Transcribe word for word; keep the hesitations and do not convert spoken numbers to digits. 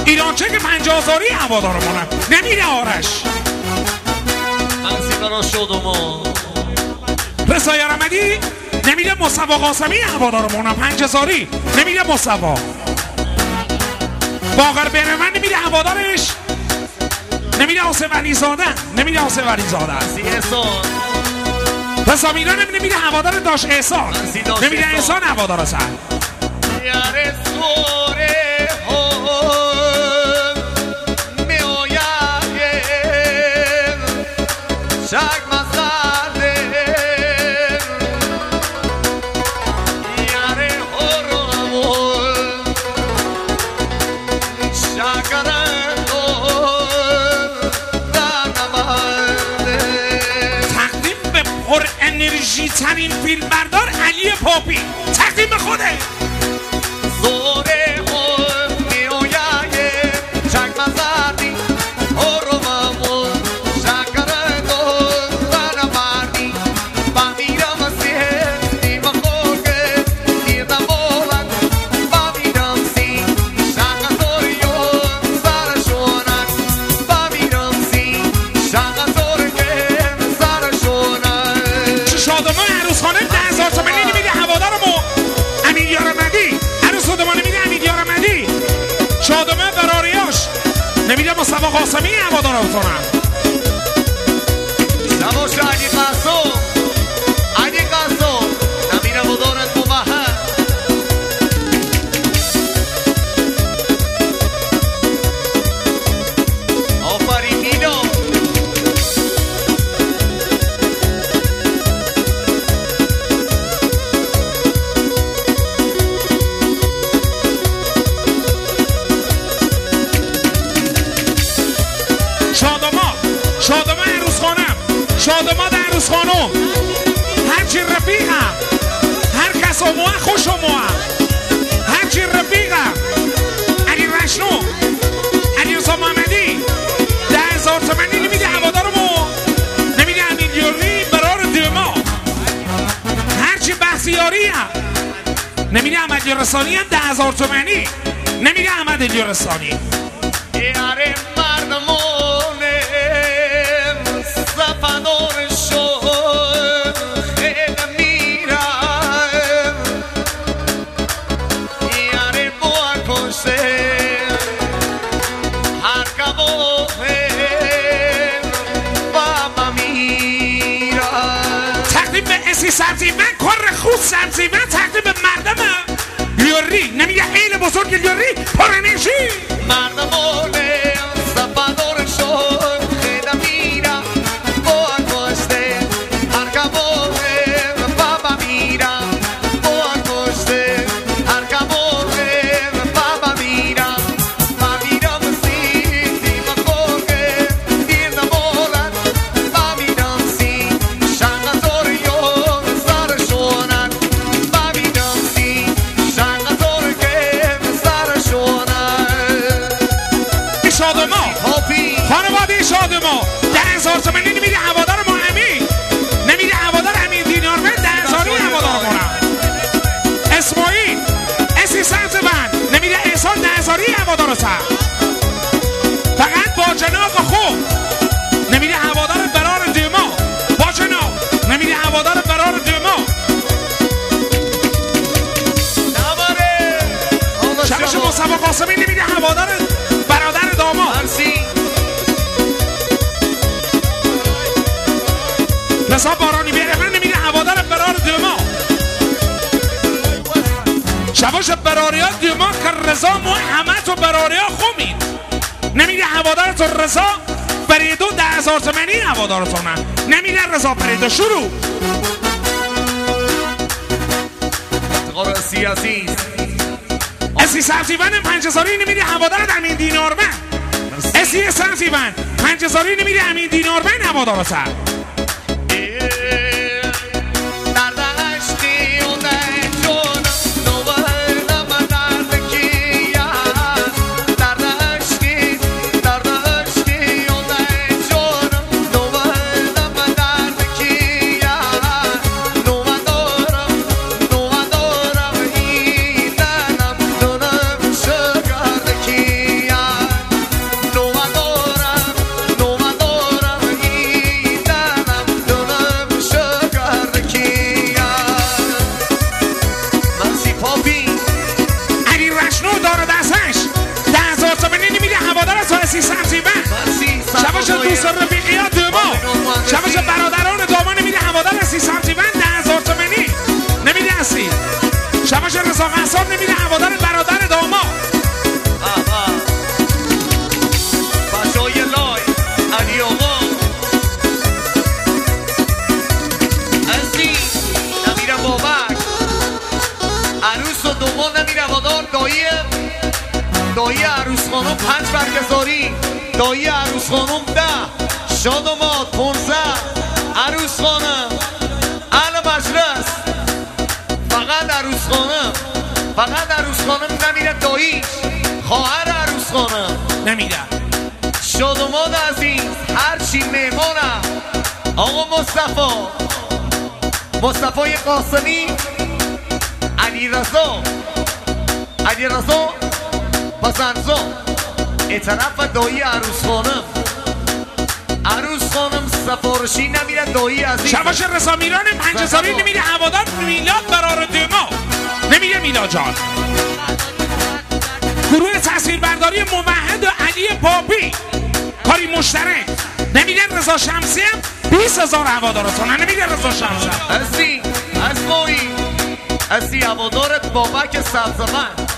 ایرانچه که پنجاه هزاری هوادارمونم. نمیره آرش من سیگارا شدم رضا یارمدی نمیره مصطفی قاسمی هوادارمونم. پنج هزاری نمیره مصطفی. باقر برمن نمیره هوادارش. نمیره حسین ولی زاده. نمیره حسین ولی زاده سی احسان رضا میران نمیره هوادار داش احسان. نمیره احسان هوادار هستن. یار سوره هم می آید شک مزده یار هرمون شکرن در نمانده. تقدیم به پر انرژی ترین فیلم بردار علی پاپی. تقدیم به خوده زوره هم می آید شک مزدی هرمون شکرن در نماندی. با میرم سیه دیما خوگه دیدم بولن با میرم سی شک زوریون سرشونن. با میرم سی شک زورگه سرشونن. چه شادمان عروس خانه ده هزار تومنی نمیده هوادارمو امین یارمدی. عروس خودمان نمیده امین یارمدی. شادمان براریاش نمیده مصطفی قاسمی هوادارمتونم. نباشه علی قاسم علی قاسم نمیره و دارد مبهر. آفرین مینا شادمان شادمان عروس خانم. شادمان عروس خانم. هرچی رفیقم هر کس اوموه خوش اوموه. هرچی رفیقم علی رشنو علی رضا محمدی ده هزار تومنی نمیده هوادارمو. نمیده امین یوری برار دیما. هرچی بحثیاری هم نمیده احمد یارستانی هم ده هزار تومنی. نمیده احمد یارستانی. یاره مردمونه صفدار شد خیلی میرم. یاره بوار کشه هر کبوه بابا میرم. تقدیم به اسی سبزی من کار خود سبزی من. تقدیم به مردم لیوری نمیگه خیلی بزرگ لیوری پر انرژی. مردمونه صفدار شد خیلی میرم بوار کشته هر کبوه بابا میرم. بوار کشته هر کبوه بابا میرم. با میرم سی دیما خوگه دیدم بولن. با میرم سی شنگ زوریون سرشونن. با میرم سی شنگ زورگه سرشونن. شادما هاپی خانواده شادما ده هزار تومنی نمیده هوادار ما امین. نمیده هوادار امین دینار من ده هزاری هوادار مونم. اسماعیل اسی سمت من نمیده احسان ده هزاری هوادار سر. فقط با جناب خوب نمیده هوادار برار دیما. با جناب نمیده هوادار برار دیما. نباره شبش مصطفی قاسمی نمیده هوادار برادر داماد. مرسی رضا بارانی بیاره من نمیده هوادار برار دیما. شباش براریا دیما که رضا ما همه تو براریا خومید. نمیده هوادار تو رضا بریدو ده هزار تومنی هوادارتونه. نمیده رضا بریدو. شروع افتقار سیاسی اسی سبزیون پنج هزاری نمیده هوادار امین دینارمن. اسی سبزیون پنج هزاری نمیده امین دینارمن هوادار سر. شمس رفیقیات ما شمس برادران داما نمیده هوادار سی سانتی بند ده هزار تومنی نمیده هستی شمس رضا قصاب نمیده هوادار برادر داما بچهای لای علی آقا ازی نمیره بابک عروس و دومان نمیره هوادار دایی دایی عروس خانم پنج برگزاری دایی عروس خانم ده شادمات پونزه عروس خانم اهل مجلس فقط عروس خانم فقط عروس خانم نمیره داییش خواهر عروس خانم نمیده شادمات عزیز هرچی مهمانم آقا مصطفی مصطفی قاسمی علی رضا علی رضا بزنزا اطرف دایی عروس خانم عروس خانم سفارشی نمیره دایی عزیز شباش رضا میران پنجه‌سالی نمیره هوادار میلاد برار دما نمیره میلاد جان گروه تصویربرداری موحد و علی پاپی کاری مشترک نمیره رضا شمسی هم بیست هزار هوادارتون نمیره رضا شمسی هستی از مایی هستی هوادارت بابک سبزمند